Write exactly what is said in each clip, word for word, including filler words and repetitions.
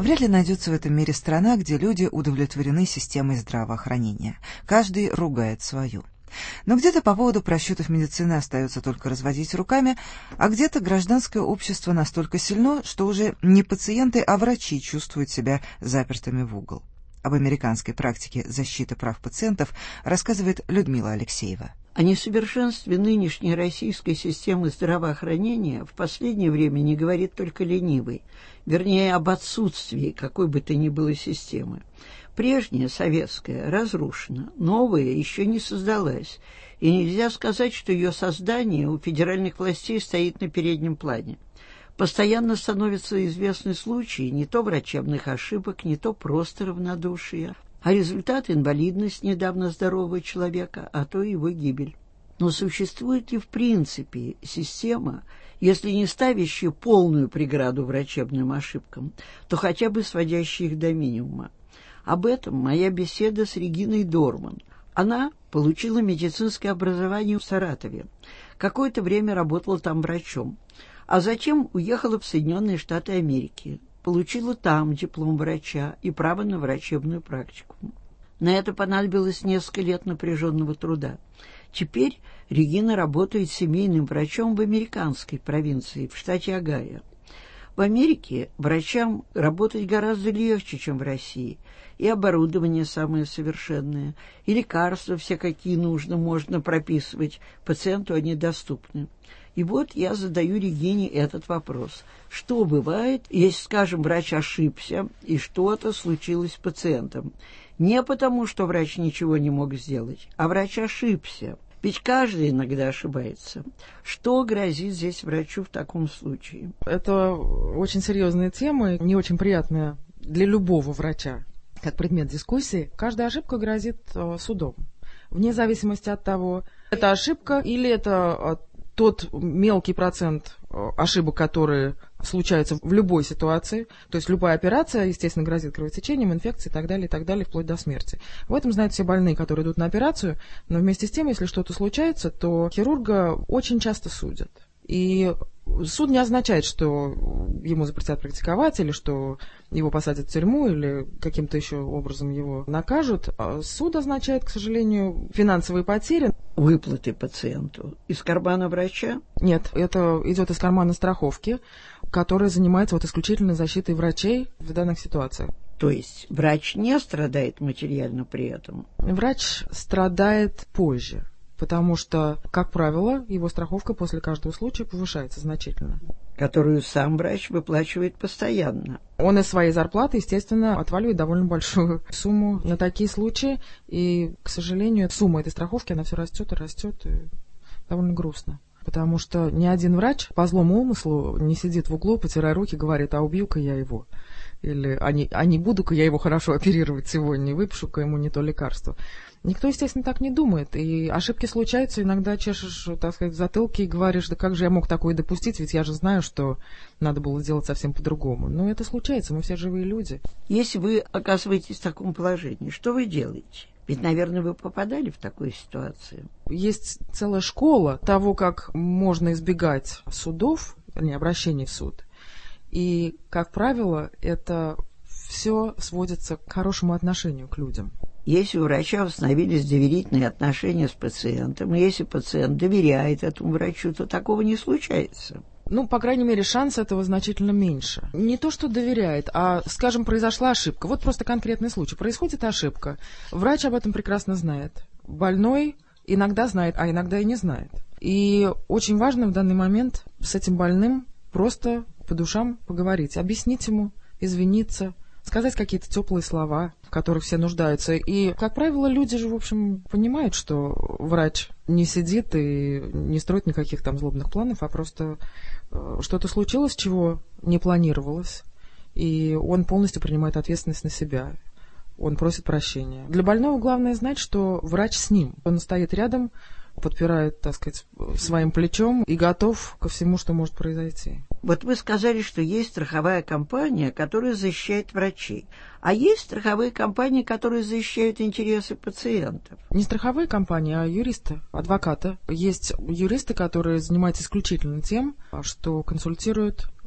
Вряд ли найдется в этом мире страна, где люди удовлетворены системой здравоохранения. Каждый ругает свою. Но где-то по поводу просчетов медицины остается только разводить руками, а где-то гражданское общество настолько сильно, что уже не пациенты, а врачи чувствуют себя запертыми в угол. Об американской практике защиты прав пациентов рассказывает Людмила Алексеева. О несовершенстве нынешней российской системы здравоохранения в последнее время не говорит только ленивый, вернее, об отсутствии какой бы то ни было системы. Прежняя, советская, разрушена, новая еще не создалась, и нельзя сказать, что ее создание у федеральных властей стоит на переднем плане. Постоянно становятся известны случаи не то врачебных ошибок, не то просто равнодушия, а результат — инвалидность недавно здорового человека, а то его гибель. Но существует ли в принципе система, если не ставящая полную преграду врачебным ошибкам, то хотя бы сводящая их до минимума? Об этом моя беседа с Региной Дорман. Она получила медицинское образование в Саратове. Какое-то время работала там врачом. А затем уехала в Соединенные Штаты Америки. Получила там диплом врача и право на врачебную практику. На это понадобилось несколько лет напряженного труда. Теперь Регина работает семейным врачом в американской провинции, в штате Огайо. В Америке врачам работать гораздо легче, чем в России. И оборудование самое совершенное, и лекарства все, какие нужно, можно прописывать. Пациенту они доступны. И вот я задаю Регине этот вопрос. Что бывает, если, скажем, врач ошибся, и что-то случилось с пациентом? Не потому, что врач ничего не мог сделать, а врач ошибся. Ведь каждый иногда ошибается. Что грозит здесь врачу в таком случае? Это очень серьезная тема, не очень приятная для любого врача. Как предмет дискуссии, каждая ошибка грозит э, судом. Вне зависимости от того, это ошибка или это э, тот мелкий процент э, ошибок, которые случаются в любой ситуации. То есть любая операция, естественно, грозит кровотечением, инфекцией и так далее, и так далее, вплоть до смерти. В этом знают все больные, которые идут на операцию. Но вместе с тем, если что-то случается, то хирурга очень часто судят. И суд не означает, что ему запретят практиковать, или что его посадят в тюрьму, или каким-то еще образом его накажут. Суд означает, к сожалению, финансовые потери. Выплаты пациенту из кармана врача? Нет, это идет из кармана страховки, которая занимается вот исключительно защитой врачей в данных ситуациях. То есть врач не страдает материально при этом? Врач страдает позже. Потому что, как правило, его страховка после каждого случая повышается значительно. Которую сам врач выплачивает постоянно. Он из своей зарплаты, естественно, отваливает довольно большую сумму на такие случаи. И, к сожалению, сумма этой страховки, она все растет и растет, и довольно грустно. Потому что ни один врач по злому умыслу не сидит в углу, потирая руки, говорит: а убью-ка я его. Или а не, а не буду-ка я его хорошо оперировать сегодня, выпишу-ка ему не то лекарство. Никто, естественно, так не думает. И ошибки случаются, иногда чешешь, так сказать, в затылке и говоришь: да как же я мог такое допустить, ведь я же знаю, что надо было сделать совсем по-другому. Но это случается, мы все живые люди. Если вы оказываетесь в таком положении, что вы делаете? Ведь, наверное, вы попадали в такую ситуацию. Есть целая школа того, как можно избегать судов, не обращений в суд. И, как правило, это все сводится к хорошему отношению к людям. Если у врача установились доверительные отношения с пациентом, и если пациент доверяет этому врачу, то такого не случается. Ну, по крайней мере, шанс этого значительно меньше. Не то, что доверяет, а, скажем, произошла ошибка. Вот просто конкретный случай. Происходит ошибка. Врач об этом прекрасно знает. Больной иногда знает, а иногда и не знает. И очень важно в данный момент с этим больным просто по душам поговорить, объяснить ему, извиниться, сказать какие-то теплые слова, в которых все нуждаются. И, как правило, люди же, в общем, понимают, что врач не сидит и не строит никаких там злобных планов, а просто э, что-то случилось, чего не планировалось, и он полностью принимает ответственность на себя. Он просит прощения. Для больного главное знать, что врач с ним. Он стоит рядом, подпирает, так сказать, своим плечом и готов ко всему, что может произойти. Вот вы сказали, что есть страховая компания, которая защищает врачей. А есть страховые компании, которые защищают интересы пациентов? Не страховые компании, а юристы, адвокаты. Есть юристы, которые занимаются исключительно тем, что консультируют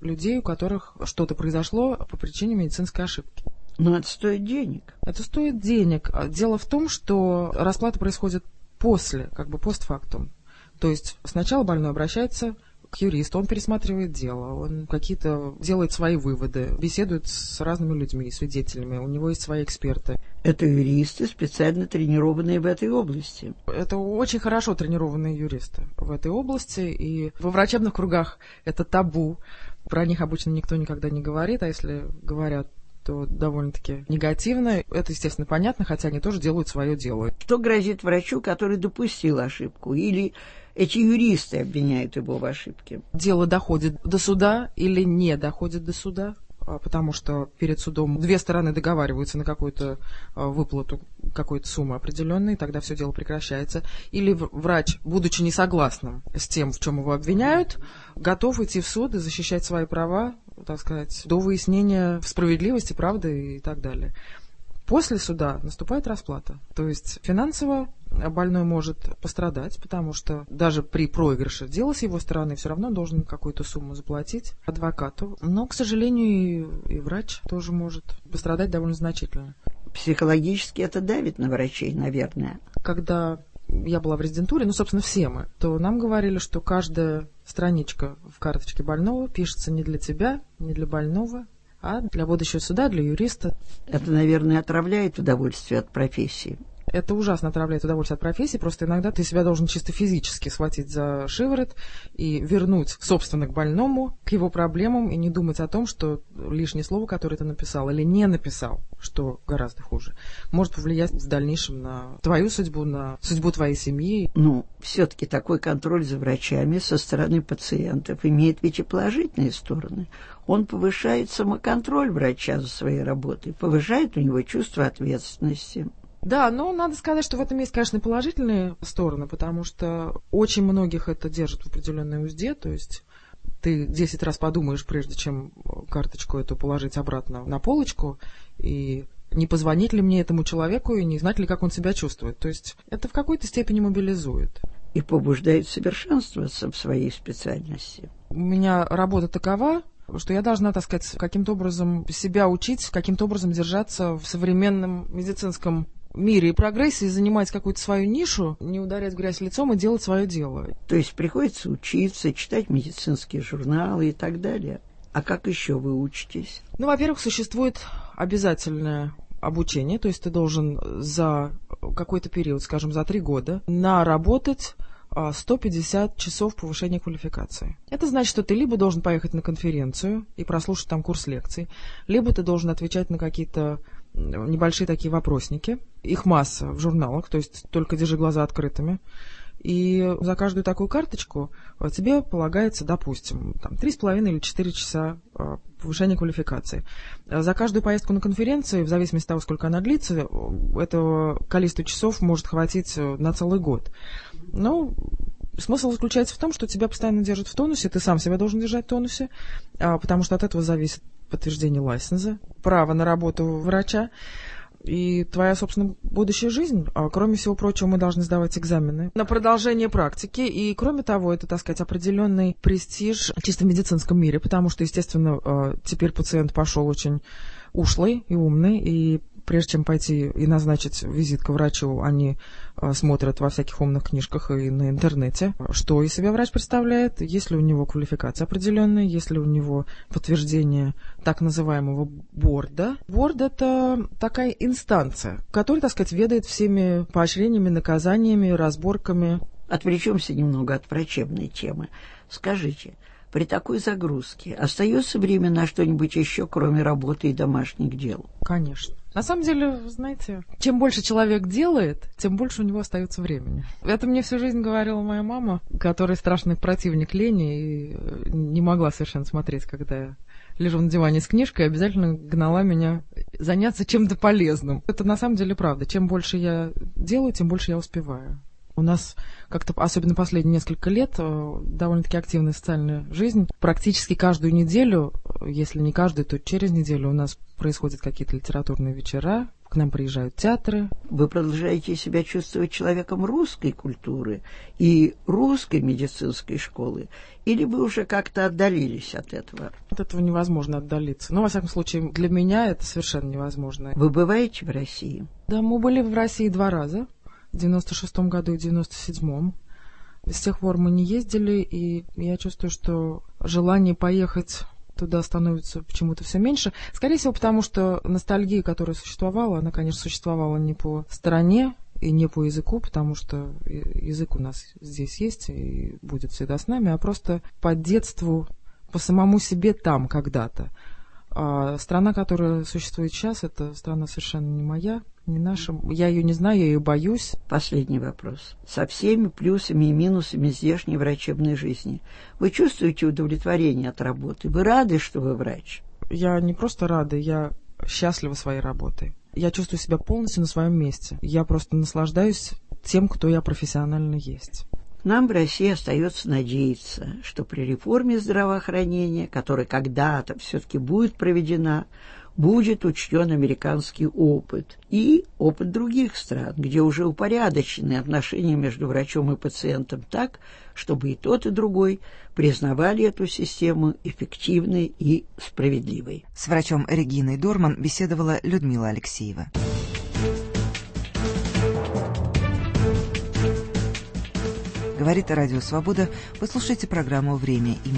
людей, у которых что-то произошло по причине медицинской ошибки. Но это стоит денег. Это стоит денег. Дело в том, что расплата происходит после, как бы постфактум. То есть сначала больной обращается к юристу, он пересматривает дело, он какие-то делает свои выводы, беседует с разными людьми, свидетелями, у него есть свои эксперты. Это юристы, специально тренированные в этой области. Это очень хорошо тренированные юристы в этой области, и во врачебных кругах это табу. Про них обычно никто никогда не говорит, а если говорят, то довольно-таки негативно. Это, естественно, понятно, хотя они тоже делают свое дело. Что грозит врачу, который допустил ошибку? Или эти юристы обвиняют его в ошибке? Дело доходит до суда или не доходит до суда, потому что перед судом две стороны договариваются на какую-то выплату какой-то суммы определенной, и тогда все дело прекращается. Или врач, будучи не согласным с тем, в чем его обвиняют, готов идти в суд и защищать свои права, так сказать, до выяснения справедливости, правды и так далее. После суда наступает расплата. То есть финансово больной может пострадать, потому что даже при проигрыше дела с его стороны все равно должен какую-то сумму заплатить адвокату. Но, к сожалению, и, и врач тоже может пострадать довольно значительно. Психологически это давит на врачей, наверное. Когда я была в резидентуре, ну, собственно, все мы, то нам говорили, что каждая страничка в карточке больного пишется не для тебя, не для больного, а для будущего суда, для юриста. Это, наверное, отравляет удовольствие от профессии. Это ужасно отравляет удовольствие от профессии, просто иногда ты себя должен чисто физически схватить за шиворот и вернуть, собственно, к больному, к его проблемам, и не думать о том, что лишнее слово, которое ты написал или не написал, что гораздо хуже, может повлиять в дальнейшем на твою судьбу, на судьбу твоей семьи. Ну, все-таки такой контроль за врачами со стороны пациентов имеет ведь и положительные стороны. Он повышает самоконтроль врача за своей работой, повышает у него чувство ответственности. Да, но надо сказать, что в этом есть, конечно, положительные стороны, потому что очень многих это держит в определенной узде, то есть ты десять раз подумаешь, прежде чем карточку эту положить обратно на полочку, и не позвонить ли мне этому человеку, и не знать ли, как он себя чувствует. То есть это в какой-то степени мобилизует. И побуждает совершенствоваться в своей специальности. У меня работа такова, что я должна, так сказать, каким-то образом себя учить, каким-то образом держаться в современном медицинском мире и прогрессии, занимать какую-то свою нишу, не ударять в грязь лицом и делать свое дело. То есть приходится учиться, читать медицинские журналы и так далее. А как еще вы учитесь? Ну, во-первых, существует обязательное обучение, то есть ты должен за какой-то период, скажем, за три года, наработать сто пятьдесят часов повышения квалификации. Это значит, что ты либо должен поехать на конференцию и прослушать там курс лекций, либо ты должен отвечать на какие-то небольшие такие вопросники. Их масса в журналах, то есть только держи глаза открытыми. И за каждую такую карточку тебе полагается, допустим, там, три с половиной или четыре часа повышения квалификации. За каждую поездку на конференцию, в зависимости от того, сколько она длится, этого количества часов может хватить на целый год. Но смысл заключается в том, что тебя постоянно держат в тонусе, ты сам себя должен держать в тонусе, потому что от этого зависит подтверждение лайсенса, право на работу врача и твоя, собственно, будущая жизнь. А, кроме всего прочего, мы должны сдавать экзамены на продолжение практики. И, кроме того, это, так сказать, определенный престиж чисто в медицинском мире, потому что, естественно, теперь пациент пошел очень ушлый и умный, и прежде чем пойти и назначить визит к врачу, они а, смотрят во всяких умных книжках и на интернете, что из себя врач представляет, есть ли у него квалификация определенная, есть ли у него подтверждение так называемого борда. Борд — это такая инстанция, которая, так сказать, ведает всеми поощрениями, наказаниями, разборками. Отвлечемся немного от врачебной темы. Скажите, при такой загрузке остается время на что-нибудь еще, кроме работы и домашних дел? Конечно. На самом деле, знаете, чем больше человек делает, тем больше у него остается времени. Это мне всю жизнь говорила моя мама, которая страшный противник лени и не могла совершенно смотреть, когда я лежу на диване с книжкой, и обязательно гнала меня заняться чем-то полезным. Это на самом деле правда. Чем больше я делаю, тем больше я успеваю. У нас как-то, особенно последние несколько лет, довольно-таки активная социальная жизнь. Практически каждую неделю, если не каждую, то через неделю у нас происходят какие-то литературные вечера, к нам приезжают театры. Вы продолжаете себя чувствовать человеком русской культуры и русской медицинской школы, или вы уже как-то отдалились от этого? От этого невозможно отдалиться. Но, во всяком случае, для меня это совершенно невозможно. Вы бываете в России? Да, мы были в России два раза, в девяносто шестом году и в девяносто седьмом. С тех пор мы не ездили, и я чувствую, что желание поехать туда становится почему-то все меньше. Скорее всего, потому что ностальгия, которая существовала, она, конечно, существовала не по стране и не по языку, потому что язык у нас здесь есть и будет всегда с нами, а просто по детству, по самому себе там когда-то. А страна, которая существует сейчас, это страна совершенно не моя, не наша. Я ее не знаю, я ее боюсь. Последний вопрос. Со всеми плюсами и минусами здешней врачебной жизни. Вы чувствуете удовлетворение от работы? Вы рады, что вы врач? Я не просто рада, я счастлива своей работой. Я чувствую себя полностью на своем месте. Я просто наслаждаюсь тем, кто я профессионально есть. Нам в России остается надеяться, что при реформе здравоохранения, которая когда-то все-таки будет проведена, будет учтен американский опыт и опыт других стран, где уже упорядочены отношения между врачом и пациентом так, чтобы и тот, и другой признавали эту систему эффективной и справедливой. С врачом Региной Дорман беседовала Людмила Алексеева. Говорит Радио Свобода. Вы слушаете программу «Время и